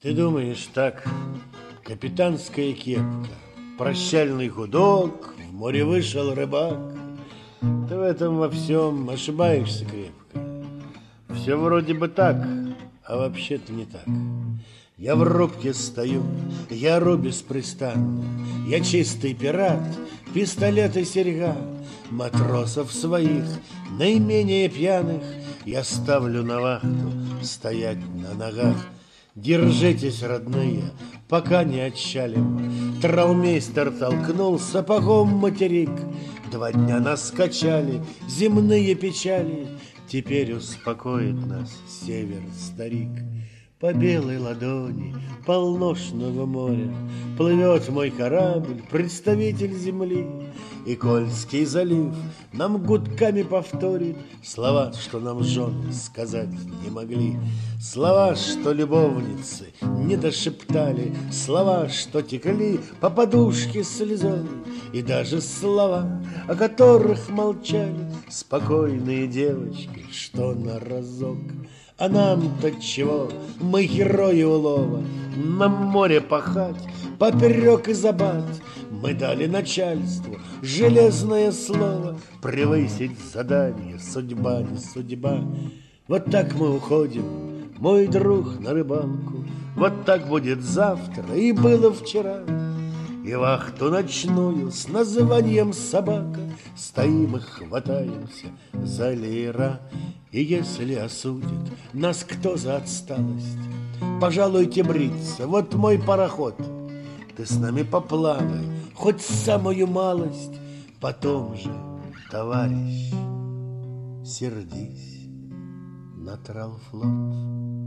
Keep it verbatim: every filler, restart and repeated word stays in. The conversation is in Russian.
Ты думаешь так, капитанская кепка, прощальный гудок, в море вышел рыбак. Ты в этом во всем ошибаешься крепко. Все вроде бы так, а вообще-то не так. Я в рубке стою, я ору беспрестанно, я чистый пират, пистолет и серьга. Матросов своих, наименее пьяных, я ставлю на вахту стоять на ногах. Держитесь, родные, пока не отчалим. Траумейстер толкнул сапогом материк. Два дня нас качали земные печали. Теперь успокоит нас север, старик. По белой ладони полношного моря плывет мой корабль, представитель земли. И Кольский залив нам гудками повторит слова, что нам жены сказать не могли. Слова, что любовницы не дошептали, слова, что текли по подушке слезой. И даже слова, о которых молчали спокойные девочки, что на разок. А нам-то чего? Мы герои улова, на море пахать, поперек и забат. Мы дали начальству железное слово превысить задание, судьба не судьба. Вот так мы уходим, мой друг, на рыбалку. Вот так будет завтра и было вчера. И вахту ночную с названием собака стоим и хватаемся за леера. И если осудит нас кто за отсталость, пожалуйте бриться, вот мой пароход. Ты с нами поплавай, хоть самую малость, потом же, товарищ, сердись на тралфлот.